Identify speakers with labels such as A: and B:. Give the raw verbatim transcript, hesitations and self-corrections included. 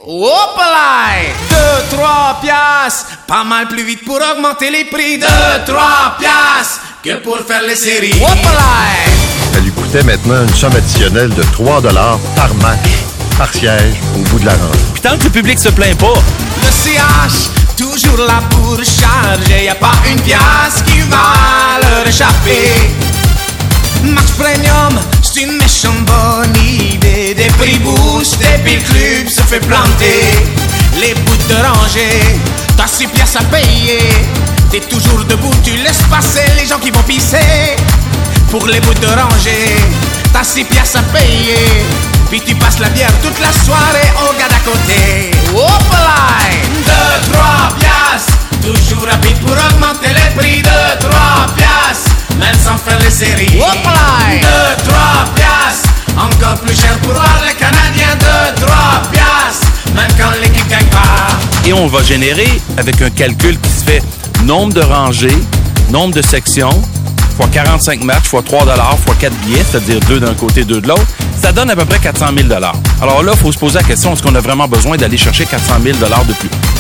A: Hop là! deux, trois piastres, pas mal plus vite pour augmenter les prix. deux, trois piastres que pour faire les séries. Hop là!
B: Ça lui coûtait maintenant une somme additionnelle de trois dollars par match, par siège, au bout de la rangée.
C: Puis tant que le public se plaint pas.
A: Le C H, toujours là pour charger. Y a pas une pièce qui va leur échapper. Max Premium, c'est une méchante bonne idée. Des prix boostés, puis le club se fait planter. Les bouts de rangée, t'as six piastres à payer. T'es toujours debout, tu laisses passer les gens qui vont pisser. Pour les bouts de rangée, t'as six piastres à payer. Puis tu passes la bière toute la soirée au gars d'à côté. Hop là! deux, trois piastres, toujours rapide pour augmenter les prix. deux, trois piastres, même sans faire les séries. Hop là! deux, trois piastres, encore plus cher pour voir les Canadiens. deux, trois piastres, même quand l'équipe gagne pas.
C: Et on va générer, avec un calcul qui se fait nombre de rangées, nombre de sections, fois quarante-cinq matchs, fois trois dollars, fois quatre billets, c'est-à-dire deux d'un côté, deux de l'autre, ça donne à peu près quatre cent mille dollars. Alors là, il faut se poser la question, est-ce qu'on a vraiment besoin d'aller chercher quatre cent mille dollars de plus?